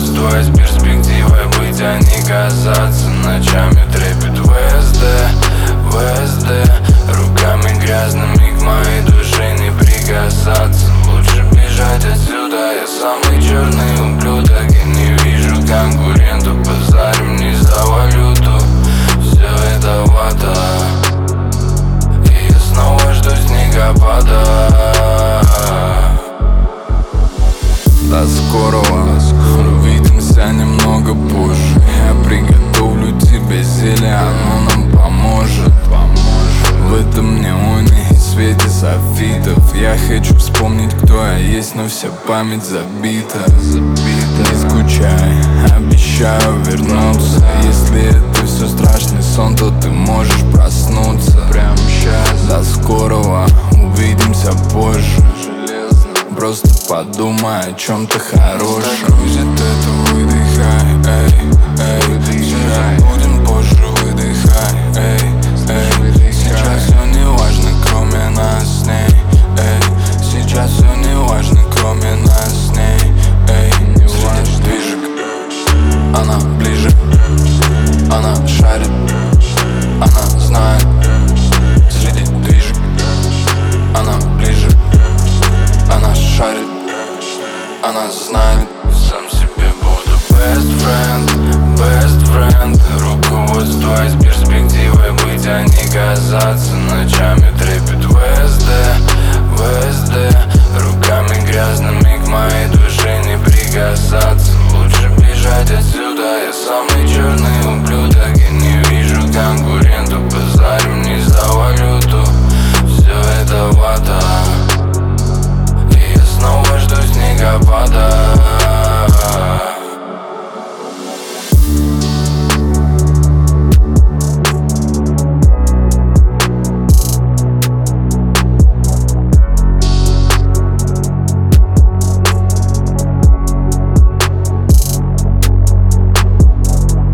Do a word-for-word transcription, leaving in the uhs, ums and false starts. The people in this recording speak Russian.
руководствуясь перспективой быть, а не казаться. Ночами трепет ВСД, ВСД. Руками грязными к моей душе не прикасаться. Лучше бежать отсюда, я самый черный ублюдок. И не вижу конкурентов, базарим не за валюту. Все это вата, и я снова жду снегопада. До скорого, увидимся немного позже. Я приготовлю тебе зелье, оно нам поможет. В этом неоне и свете софитов я хочу вспомнить, кто я есть, но вся память забита. Не скучай, обещаю вернуться. Если это все страшный сон, то ты можешь проснуться прямо сейчас. До скорого, увидимся позже. Просто подумай о чем-то хорошем. Грузит это, выдыхай, эй, эй. Сейчас будем позже, выдыхай, эй, эй. Сейчас все не важно, кроме нас с ней, эй. Сейчас все не важно, кроме нас с ней, эй. Среди движек она ближе, она шарит, она знает. Среди движек она ближе, она шарит, она знает. Сам себе буду best friend, best friend. Руководствуясь перспективой быть, а не казаться. Ночами трепет ВСД, ВСД.